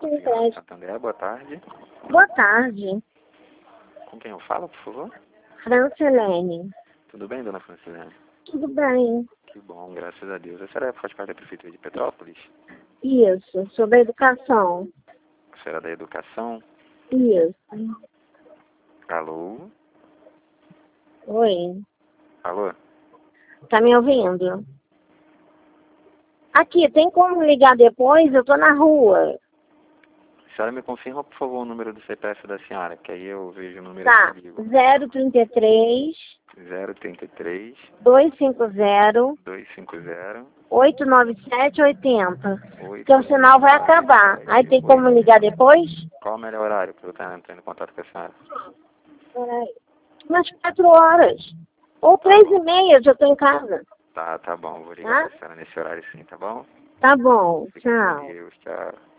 empréstimo. Santander, boa tarde. Boa tarde, Com quem eu falo, por favor? Francilene. Tudo bem, dona Francilene? Tudo bem? Que bom, graças a Deus. A senhora faz parte da Prefeitura de Petrópolis? Isso, sobre a educação. A senhora é da Educação? Isso. Alô? Oi, Alô? tá me ouvindo? Aqui, tem como ligar depois? Eu tô na rua. A senhora me confirma, por favor, o número do CPF da senhora, que aí eu vejo o número Tá, que ligo. 033 033 250 250 897 80. Porque o 8. sinal vai acabar. Aí tem como ligar depois? Qual o melhor horário para eu estar entrando em contato com a senhora? Peraí. Umas 4 horas. Ou 3h30, eu já tô em casa. Tá bom. Vou ligar Tá? pra senhora nesse horário sim, tá bom? Tá bom, Fique com tchau. Deus, tchau.